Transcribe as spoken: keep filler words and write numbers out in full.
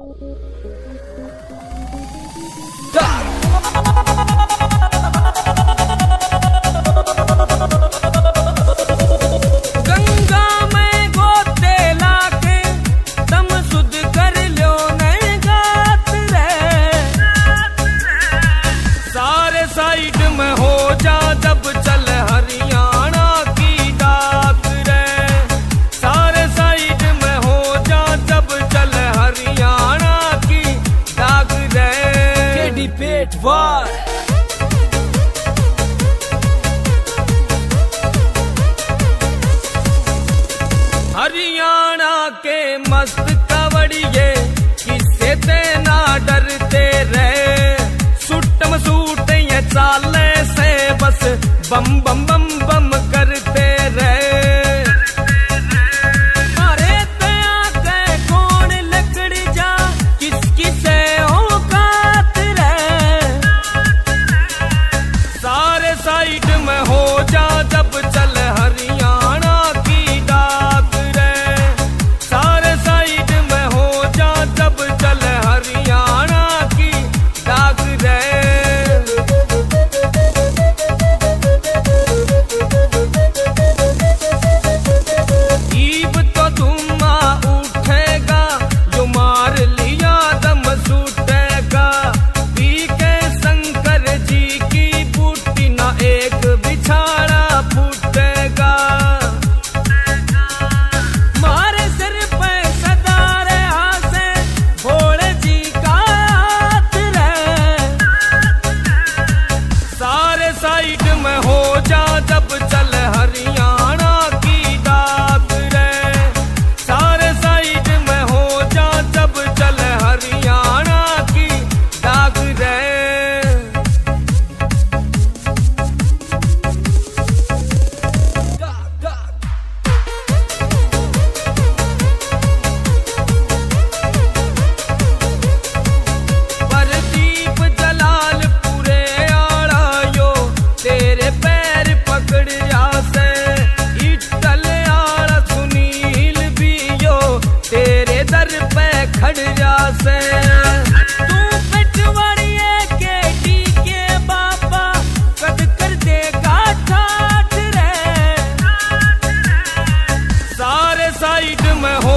हरियाणा के मस्त कवड़िए किससे ते ना डरते रहे, सुट्टम सूट ये चाले से बस बम बम बम बम करते रहे। अरे तया के कौन लकड़ जा किसकी से औकात रहे, सारे साइड में हो जा जब चल हरियाणा की डाक रे, सारे साइड में हो जा जब चल हरियाणा की डाक रे। ईब तो धुआं उठेगा जो मार लिया दम सूटेगा, पी के शंकर जी की बूटी ना एक बिछाड़ा फूटेगा। मारे सिर पे सदा रे हासे भोले जी का हाथ रे, सारे साइड में हो जा जब चल हरियाणा की डाक रे, सारे साइड में हो जा जब चल हरियाणा की डाक रे। प्रदीप जलाल पूरे आड़ा यो तेरे पैर पकड़ जासे, इटल आड़ा सुनील भी यो तेरे दर पे खड़ जासे। तू पिटवाड़िए के टीके बाबा कद कर देगा ठाठ रे, सारे साइड में हो